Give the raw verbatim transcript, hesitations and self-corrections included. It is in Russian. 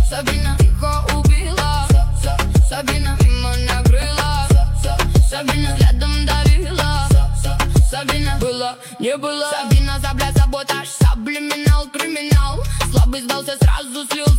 Сабина тихо убила, Сабина мимо накрыла, Сабина рядом давила, Сабина было, не было. Сабина, забля, саботаж, саблеминал, криминал. Слабый сдался, сразу слил